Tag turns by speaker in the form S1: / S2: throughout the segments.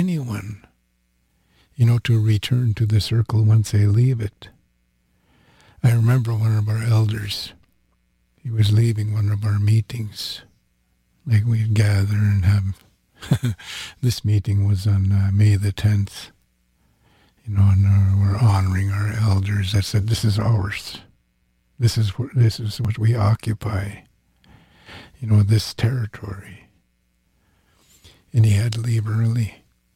S1: anyone, to return to the circle once they leave it. I remember one of our elders, he was leaving one of our meetings. Like we'd gather and have, this meeting was on May the 10th, and we're honoring our elders. I said, this is ours. This is what we occupy, this territory. And he had to leave early.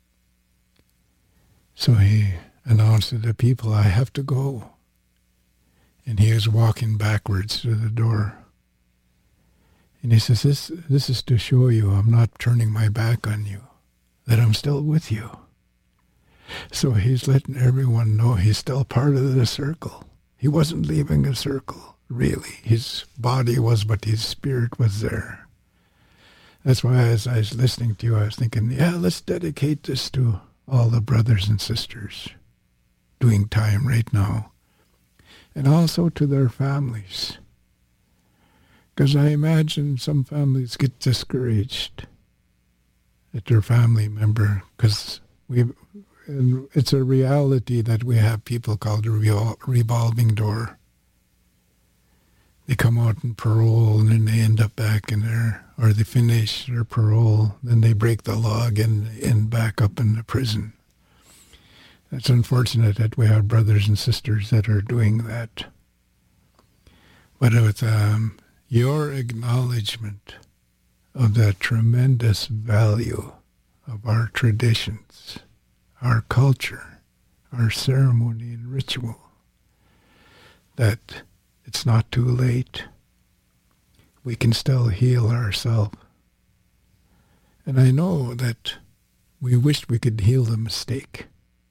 S1: So he announced to the people, I have to go. And he was walking backwards to the door. And he says, this is to show you I'm not turning my back on you, that I'm still with you. So he's letting everyone know he's still part of the circle. He wasn't leaving the circle, really. His body was, but his spirit was there. That's why as I was listening to you, I was thinking, let's dedicate this to all the brothers and sisters doing time right now. And also to their families. Because I imagine some families get discouraged at their family member, because it's a reality that we have people called a revolving door. They come out in parole and then they end up back in there, or they finish their parole, then they break the log and end back up in the prison. It's unfortunate that we have brothers and sisters that are doing that. But with your acknowledgement of the tremendous value of our traditions, our culture, our ceremony and ritual, that it's not too late. We can still heal ourselves. And I know that we wish we could heal the mistake.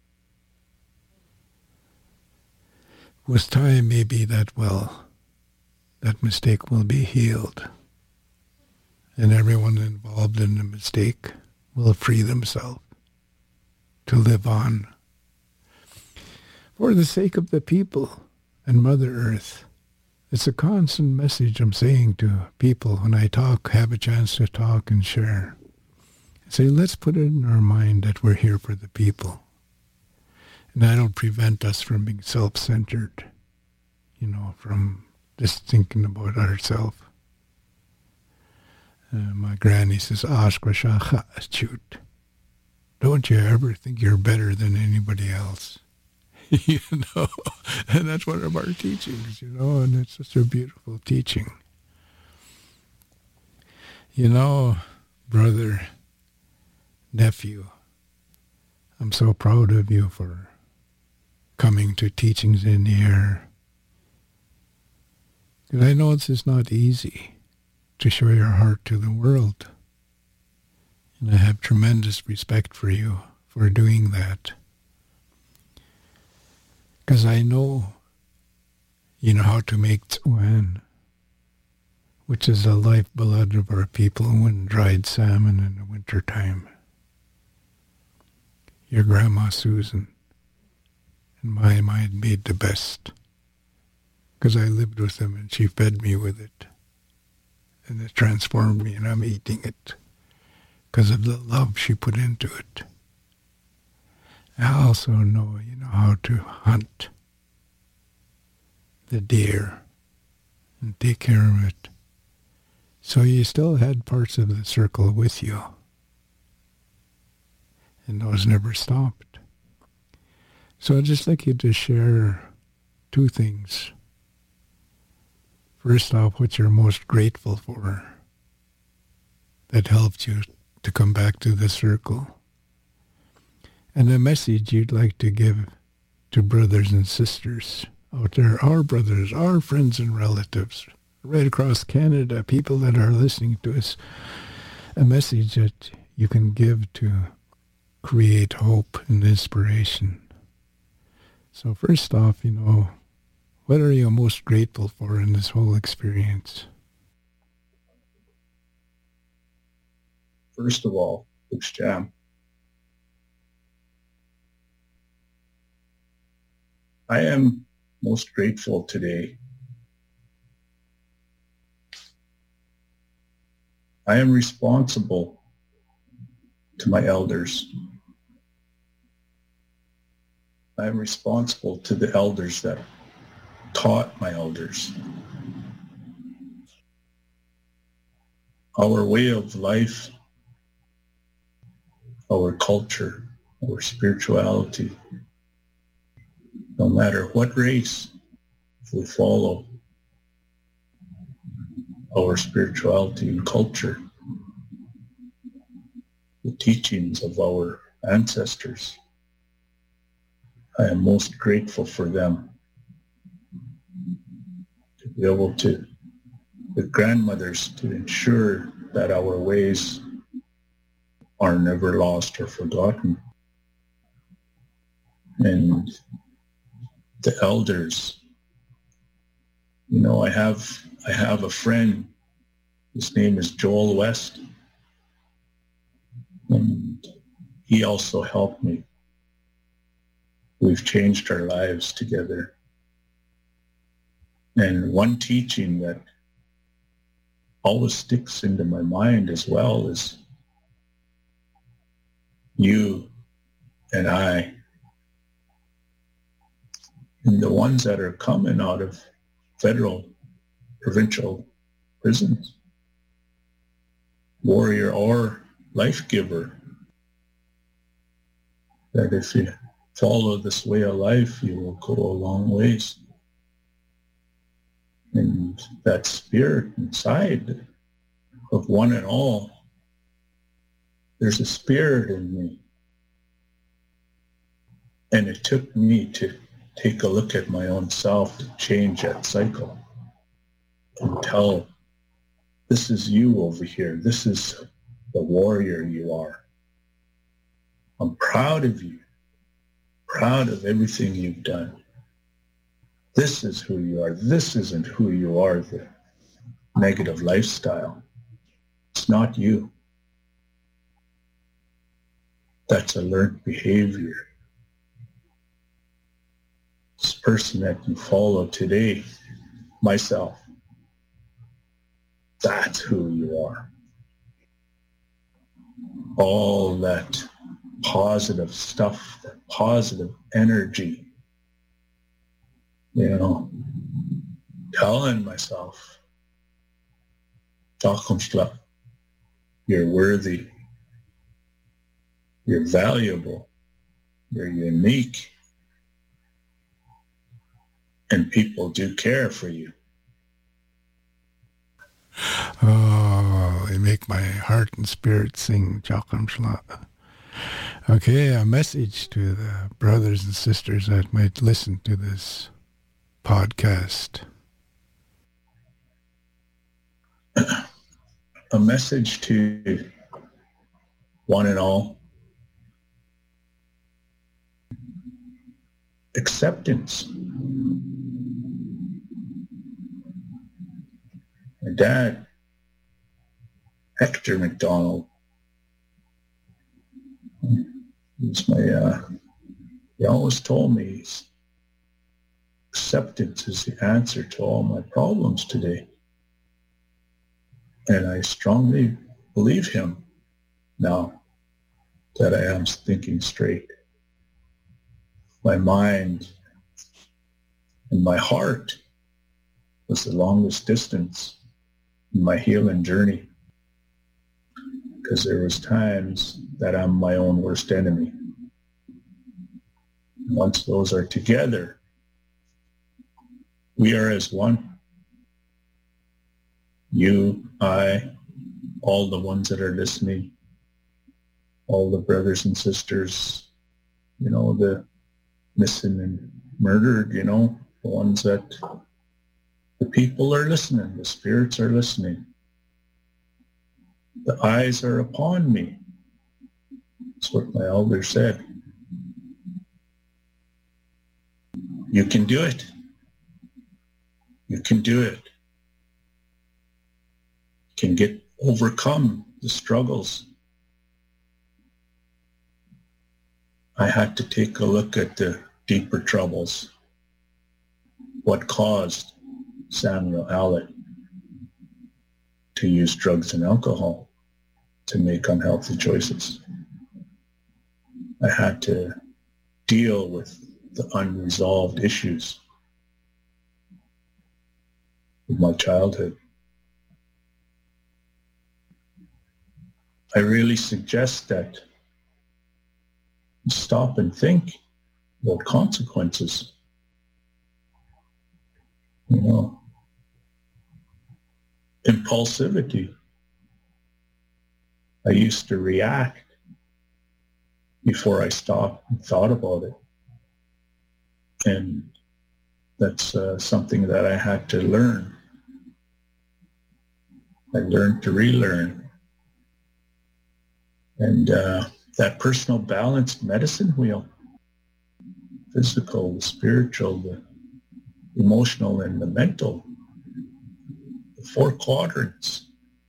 S1: With time, maybe that mistake will be healed. And everyone involved in the mistake will free themselves to live on. For the sake of the people and Mother Earth. It's a constant message I'm saying to people when I have a chance to talk and share. I say, let's put it in our mind that we're here for the people. And that'll prevent us from being self-centered, from just thinking about ourselves. My granny says, don't you ever think you're better than anybody else. And that's one of our teachings, and it's such a beautiful teaching. Brother, nephew, I'm so proud of you for coming to Teachings in the Air. And I know this is not easy to show your heart to the world. And I have tremendous respect for you for doing that. Because I know how to make tsuan, which is the lifeblood of our people when dried salmon in the wintertime. Your Grandma Susan, in my mind, made the best. Because I lived with them and she fed me with it. And it transformed me and I'm eating it because of the love she put into it. I also know, how to hunt the deer and take care of it. So you still had parts of the circle with you. And those never stopped. So I'd just like you to share two things. First off, what you're most grateful for that helped you to come back to the circle. And a message you'd like to give to brothers and sisters out there, our brothers, our friends and relatives, right across Canada, people that are listening to us, a message that you can give to create hope and inspiration. So first off, what are you most grateful for in this whole experience?
S2: First of all, Luke's Jam, I am most grateful today. I am responsible to my elders I'm responsible to the elders that taught my elders. Our way of life, our culture, our spirituality, no matter what race, if we follow our spirituality and culture, the teachings of our ancestors, I am most grateful for them. To be able to, with grandmothers, to ensure that our ways are never lost or forgotten. And the elders, you know, I have a friend, his name is Joel West, and he also helped me. We've changed our lives together. And one teaching that always sticks into my mind as well is you and I, and the ones that are coming out of federal, provincial prisons, warrior or life giver, that if you follow this way of life, you will go a long ways. And that spirit inside of one and all, there's a spirit in me. And it took me to take a look at my own self to change that cycle and tell, this is you over here. This is the warrior you are. I'm proud of you, proud of everything you've done. This is who you are. This isn't who you are, the negative lifestyle. It's not you. That's a learned behavior. This person that you follow today, myself, that's who you are. All that positive stuff, that positive energy, you know, telling myself, you're worthy, you're valuable, you're unique, and people do care for you.
S1: Oh, they make my heart and spirit sing, Chakam Shla. Okay, a message to the brothers and sisters that might listen to this podcast.
S2: A message to one and all. Acceptance. My dad, Hector McDonald, he always told me acceptance is the answer to all my problems today. And I strongly believe him now that I am thinking straight. My mind and my heart was the longest distance in my healing journey, because there was times that I'm my own worst enemy. Once those are together, we are as one. You, I, all the ones that are listening, all the brothers and sisters, you know, the missing and murdered, you know, the ones that the people are listening, the spirits are listening. The eyes are upon me. That's what my elder said. You can do it. You can do it. You can overcome the struggles. I had to take a look at the deeper troubles. What caused Samuel Allen to use drugs and alcohol to make unhealthy choices? I had to deal with the unresolved issues of my childhood. I really suggest that you stop and think about consequences. You know, impulsivity. I used to react before I stopped and thought about it. And that's something that I had to learn. I learned to relearn. And that personal balanced medicine wheel, physical, the spiritual, the emotional, and the mental, the 4 quadrants,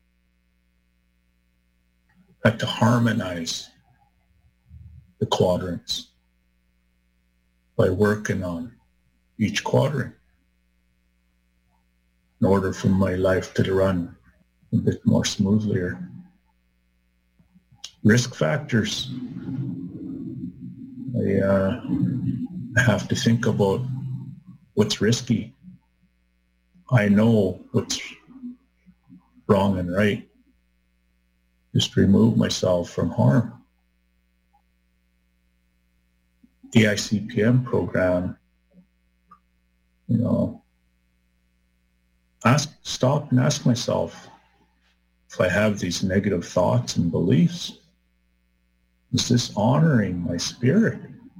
S2: had to harmonize the quadrants by working on each quadrant in order for my life to run a bit more smoothly. Risk factors. I have to think about what's risky. I know what's wrong and right. Just remove myself from harm. The ICPM program, you know, stop and ask myself if I have these negative thoughts and beliefs. Is this honoring my spirit?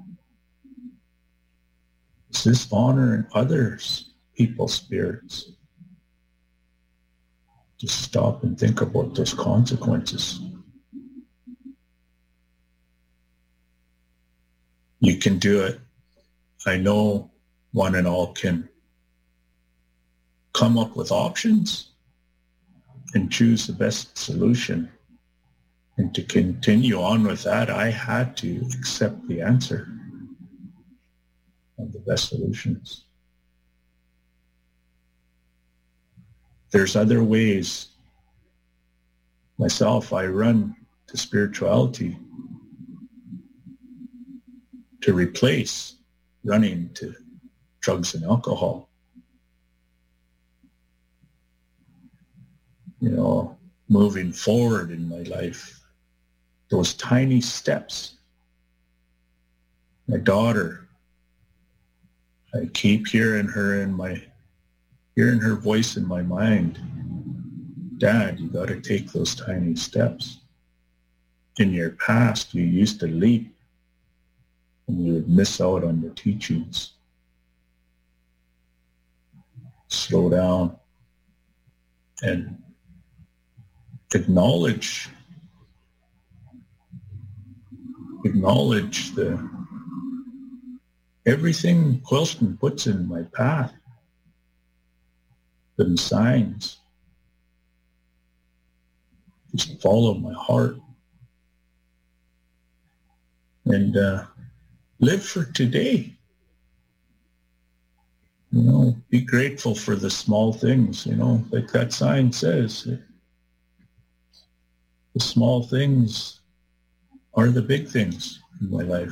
S2: Is this honoring others, people's spirits? Just stop and think about those consequences. You can do it. I know one and all can come up with options and choose the best solution. And to continue on with that, I had to accept the answer of the best solutions. There's other ways. Myself, I run to spirituality to replace running to drugs and alcohol. You know, moving forward in my life, those tiny steps. My daughter, I keep hearing her voice in my mind. Dad, you got to take those tiny steps. In your past, you used to leap and you would miss out on the teachings. Slow down and acknowledge everything Quilston puts in my path, the signs. Just follow my heart and live for today. You know, be grateful for the small things, you know, like that sign says. The small things are the big things in my life.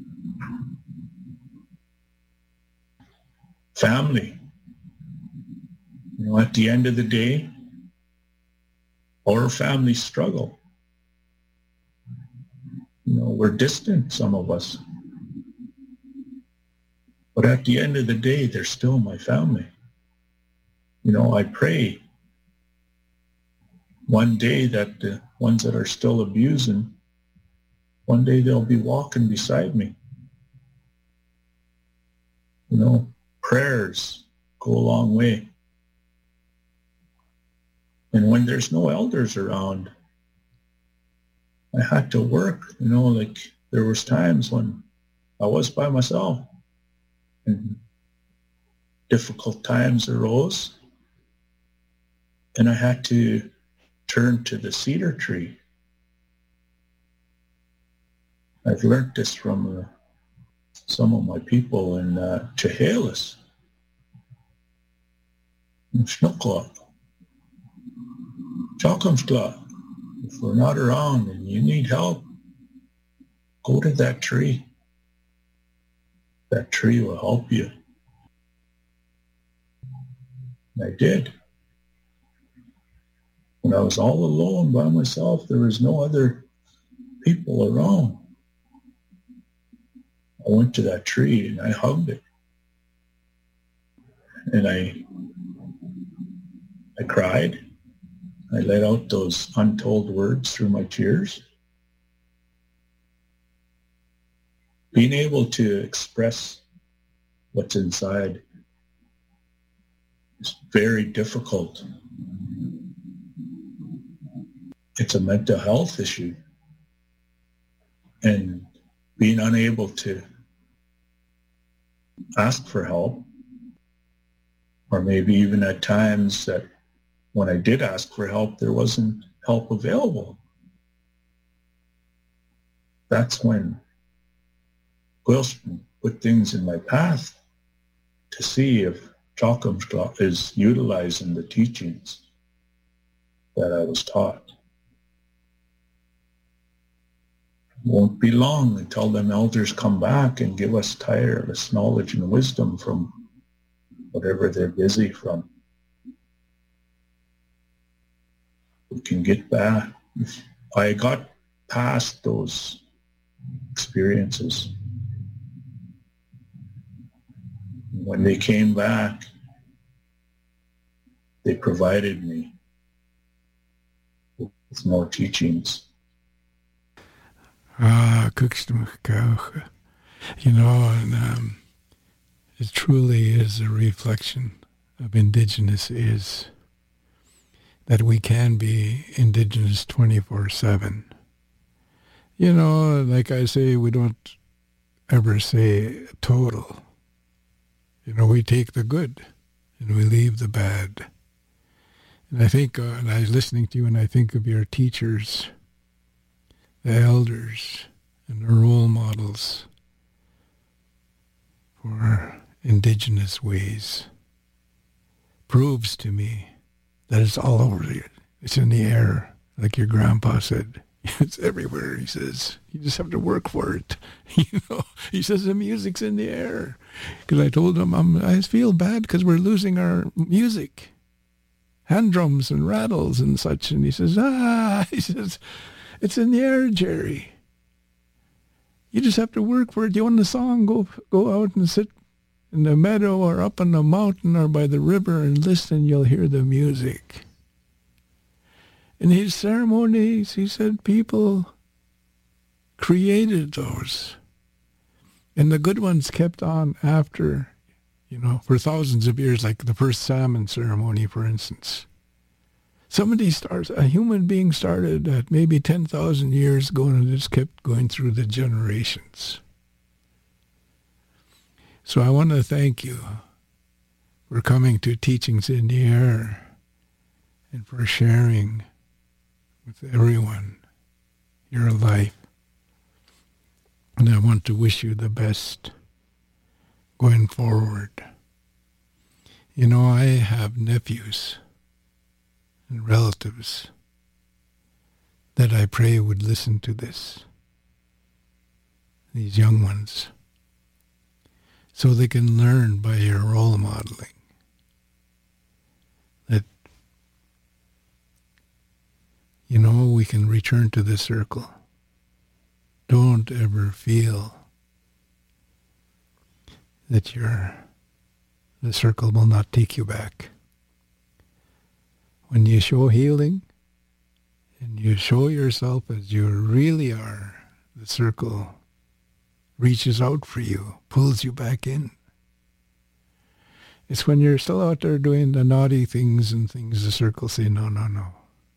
S2: Family. You know, at the end of the day, our families struggle. You know, we're distant, some of us. But at the end of the day, they're still my family. You know, I pray one day that the ones that are still abusing, one day they'll be walking beside me. You know, prayers go a long way. And when there's no elders around, I had to work, you know, like there was times when I was by myself and difficult times arose and I had to turn to the cedar tree. I've learned this from some of my people in Chehalis, in Schnuckla, Chalkamskla. If we're not around and you need help, go to that tree. that tree will help you. And I did. When I was all alone by myself, there was no other people around. I went to that tree and I hugged it. And I cried. I let out those untold words through my tears. Being able to express what's inside is very difficult. It's a mental health issue. And being unable to ask for help, or maybe even at times that when I did ask for help, there wasn't help available. That's when Wilson put things in my path to see if Chalkamsclaw is utilizing the teachings that I was taught. It won't be long until them elders come back and give us tireless knowledge and wisdom from whatever they're busy from. We can get back. I got past those experiences. When they came back, they provided me with more teachings.
S1: You know, and it truly is a reflection of Indigenous is that we can be Indigenous 24/7. You know, like I say, we don't ever say total. You know, we take the good and we leave the bad. And I think, and I was listening to you and I think of your teachers, the elders, and the role models for Indigenous ways. Proves to me that it's all over you. It's in the air, like your grandpa said. It's everywhere, he says. You just have to work for it. You know, he says the music's in the air. Because I told him, I feel bad because we're losing our music. Hand drums and rattles and such. And he says, he says, it's in the air, Jerry. You just have to work for it. You want a song, go out and sit in the meadow or up on the mountain or by the river and listen, you'll hear the music. In his ceremonies, he said people created those. And the good ones kept on after, you know, for thousands of years, like the first salmon ceremony, for instance. A human being started at maybe 10,000 years ago and it just kept going through the generations. So I want to thank you for coming to Teachings in the Air and for sharing with everyone your life. And I want to wish you the best going forward. You know, I have nephews and relatives that I pray would listen to this, these young ones, so they can learn by your role modeling that, you know, we can return to the circle. Don't ever feel that the circle will not take you back. When you show healing and you show yourself as you really are, the circle reaches out for you, pulls you back in. It's when you're still out there doing the naughty things and things, the circle say, no, no, no.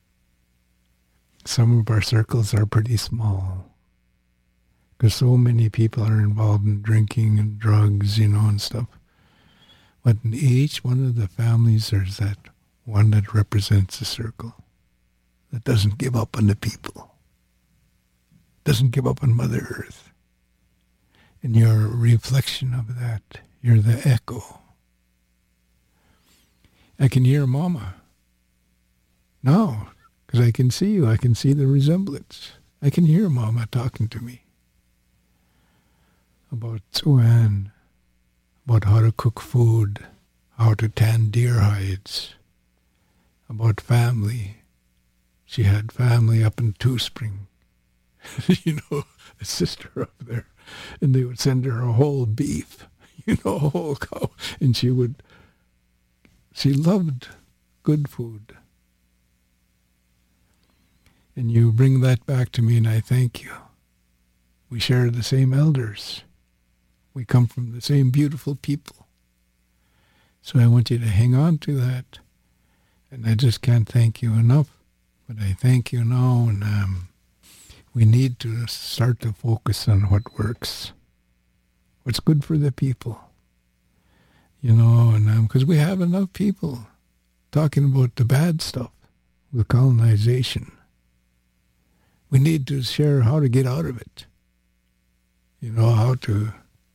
S1: Some of our circles are pretty small because so many people are involved in drinking and drugs, you know, and stuff. But in each one of the families, there's that one that represents a circle that doesn't give up on the people, doesn't give up on Mother Earth. And you're a reflection of that. You're the echo. I can hear Mama now because I can see you. I can see the resemblance. I can hear Mama talking to me about Tsuan about how to cook food, how to tan deer hides, about family. She had family up in Two Spring, a sister up there, and they would send her a whole beef, a whole cow, and she loved good food. And you bring that back to me, and I thank you. We share the same elders. We come from the same beautiful people. So I want you to hang on to that. And I just can't thank you enough. But I thank you now, and we need to start to focus on what works, what's good for the people. And because we have enough people talking about the bad stuff with colonization. We need to share how to get out of it. How to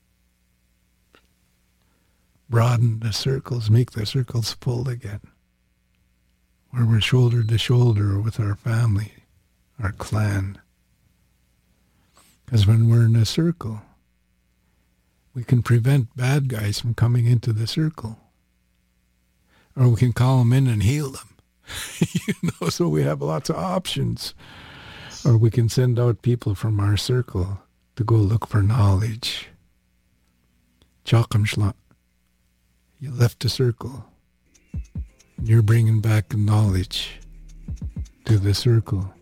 S1: broaden the circles, make the circles full again. Where we're shoulder to shoulder with our family, our clan. Because when we're in a circle, we can prevent bad guys from coming into the circle. Or we can call them in and heal them. So we have lots of options. Or we can send out people from our circle to go look for knowledge. Chockamschla. You left the circle. And you're bringing back knowledge to the circle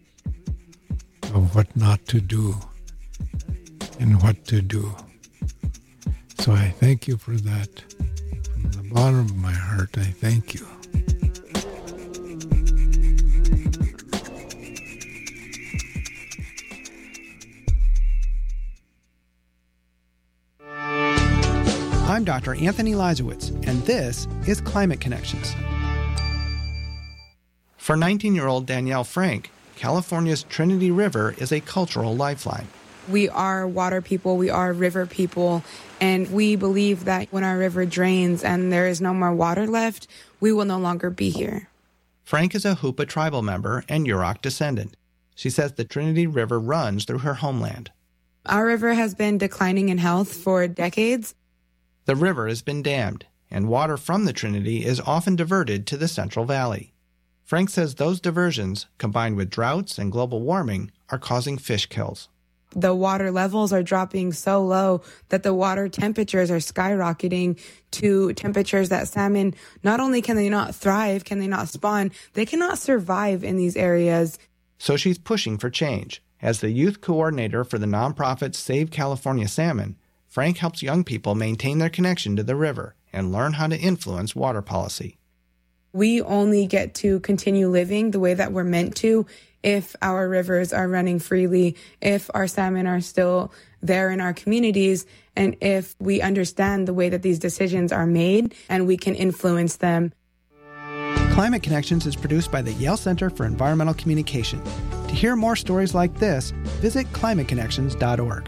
S1: of what not to do and what to do. So I thank you for that. From the bottom of my heart, I thank you.
S3: I'm Dr. Anthony Leisowitz, and this is Climate Connections. For 19-year-old Danielle Frank, California's Trinity River is a cultural lifeline.
S4: We are water people, we are river people, and we believe that when our river drains and there is no more water left, we will no longer be here.
S3: Frank is a Hoopa tribal member and Yurok descendant. She says the Trinity River runs through her homeland.
S4: Our river has been declining in health for decades.
S3: The river has been dammed, and water from the Trinity is often diverted to the Central Valley. Frank says those diversions, combined with droughts and global warming, are causing fish kills.
S4: The water levels are dropping so low that the water temperatures are skyrocketing to temperatures that salmon, not only can they not thrive, can they not spawn, they cannot survive in these areas.
S3: So she's pushing for change. As the youth coordinator for the nonprofit Save California Salmon, Frank helps young people maintain their connection to the river and learn how to influence water policy.
S4: We only get to continue living the way that we're meant to if our rivers are running freely, if our salmon are still there in our communities, and if we understand the way that these decisions are made and we can influence them.
S3: Climate Connections is produced by the Yale Center for Environmental Communication. To hear more stories like this, visit climateconnections.org.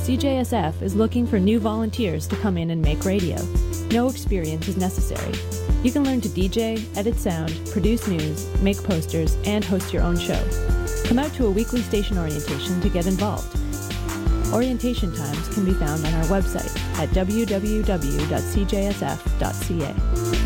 S5: CJSF is looking for new volunteers to come in and make radio. No experience is necessary. You can learn to DJ, edit sound, produce news, make posters, and host your own show. Come out to a weekly station orientation to get involved. Orientation times can be found on our website at www.cjsf.ca.